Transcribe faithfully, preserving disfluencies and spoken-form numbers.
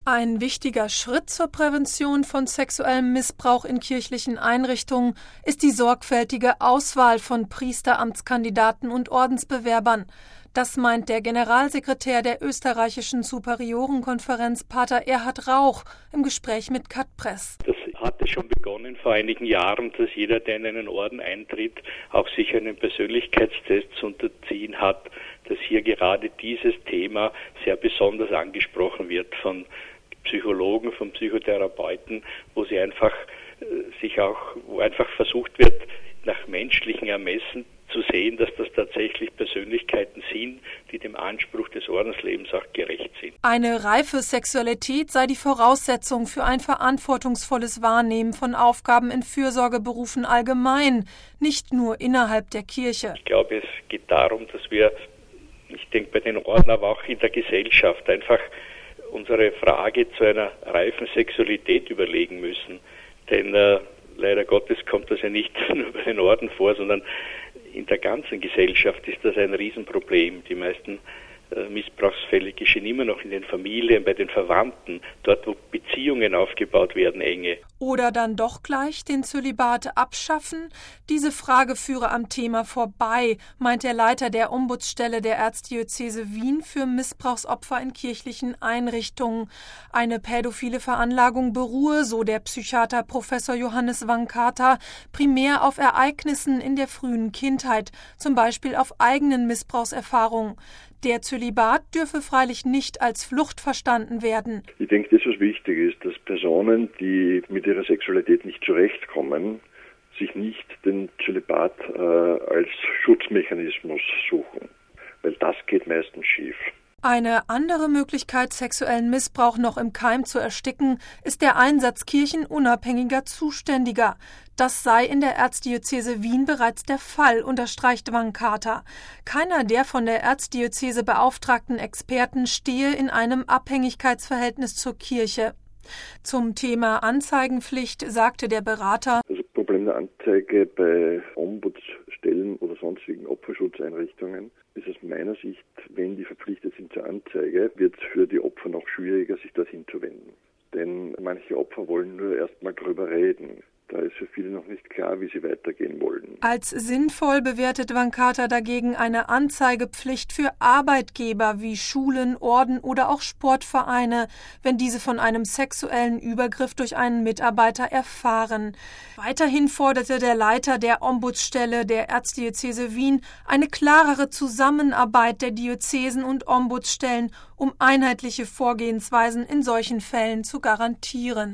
Ein wichtiger Schritt zur Prävention von sexuellem Missbrauch in kirchlichen Einrichtungen ist die sorgfältige Auswahl von Priesteramtskandidaten und Ordensbewerbern. Das meint der Generalsekretär der österreichischen Superiorenkonferenz, Pater Erhard Rauch, im Gespräch mit Katpress. Das hatte schon begonnen vor einigen Jahren, dass jeder, der in einen Orden eintritt, auch sich einen Persönlichkeitstest zu unterziehen hat, dass hier gerade dieses Thema sehr besonders angesprochen wird von Psychologen, von Psychotherapeuten, wo sie einfach äh, sich auch, wo einfach versucht wird, nach menschlichen Ermessen zu sehen, dass das tatsächlich Persönlichkeiten sind, die dem Anspruch des Ordenslebens auch gerecht sind. Eine reife Sexualität sei die Voraussetzung für ein verantwortungsvolles Wahrnehmen von Aufgaben in Fürsorgeberufen allgemein, nicht nur innerhalb der Kirche. Ich glaube, es geht darum, dass wir, ich denke bei den Orden, aber auch in der Gesellschaft einfach unsere Frage zu einer reifen Sexualität überlegen müssen. Denn äh, leider Gottes kommt das ja nicht nur bei den Orden vor, sondern in der ganzen Gesellschaft ist das ein Riesenproblem. Die meisten äh, Missbrauchsfälle geschehen immer noch in den Familien, bei den Verwandten, dort wo Beziehungen aufgebaut werden, enge. Oder dann doch gleich den Zölibat abschaffen? Diese Frage führe am Thema vorbei, meint der Leiter der Ombudsstelle der Erzdiözese Wien für Missbrauchsopfer in kirchlichen Einrichtungen. Eine pädophile Veranlagung beruhe, so der Psychiater Professor Johannes Vankata, primär auf Ereignissen in der frühen Kindheit, zum Beispiel auf eigenen Missbrauchserfahrungen. Der Zölibat dürfe freilich nicht als Flucht verstanden werden. Ich denke, das, was wichtig ist, dass Personen, die mit ihrer Sexualität nicht zurechtkommen, sich nicht den Zölibat äh, als Schutzmechanismus suchen, weil das geht meistens schief. Eine andere Möglichkeit, sexuellen Missbrauch noch im Keim zu ersticken, ist der Einsatz kirchenunabhängiger Zuständiger. Das sei in der Erzdiözese Wien bereits der Fall, unterstreicht Vankata. Keiner der von der Erzdiözese beauftragten Experten stehe in einem Abhängigkeitsverhältnis zur Kirche. Zum Thema Anzeigenpflicht sagte der Berater: Das Problem der Anzeige bei Ombudsstellen oder sonstigen Opferschutzeinrichtungen ist aus meiner Sicht, wenn die verpflichtet sind zur Anzeige, wird es für die Opfer noch schwieriger, sich dorthin zu wenden. Denn manche Opfer wollen nur erst mal drüber reden. Da ist für viele noch nicht klar, wie sie weitergehen wollen. Als sinnvoll bewertet Vankata dagegen eine Anzeigepflicht für Arbeitgeber wie Schulen, Orden oder auch Sportvereine, wenn diese von einem sexuellen Übergriff durch einen Mitarbeiter erfahren. Weiterhin forderte der Leiter der Ombudsstelle der Erzdiözese Wien eine klarere Zusammenarbeit der Diözesen und Ombudsstellen, um einheitliche Vorgehensweisen in solchen Fällen zu garantieren.